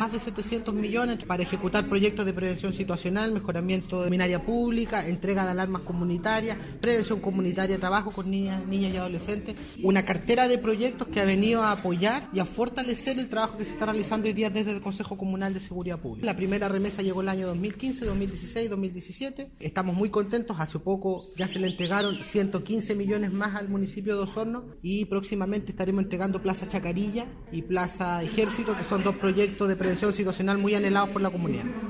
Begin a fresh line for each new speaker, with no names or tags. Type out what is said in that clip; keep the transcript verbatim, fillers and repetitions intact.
más de setecientos millones para ejecutar proyectos de prevención situacional, mejoramiento de luminaria pública, entrega de alarmas comunitarias, prevención comunitaria, trabajo con niñas, niñas y adolescentes. Una cartera de proyectos que ha venido a apoyar y a fortalecer el trabajo que se está realizando hoy día desde el Consejo Comunal de Seguridad Pública. La primera remesa llegó el año dos mil quince, dos mil dieciséis, dos mil diecisiete. Estamos muy contentos. Hace poco ya se le entregaron ciento quince millones más al municipio de Osorno y próximamente estaremos entregando Plaza Chacarilla y Plaza Ejército, que son dos proyectos de prevención situacional muy anhelados por la comunidad.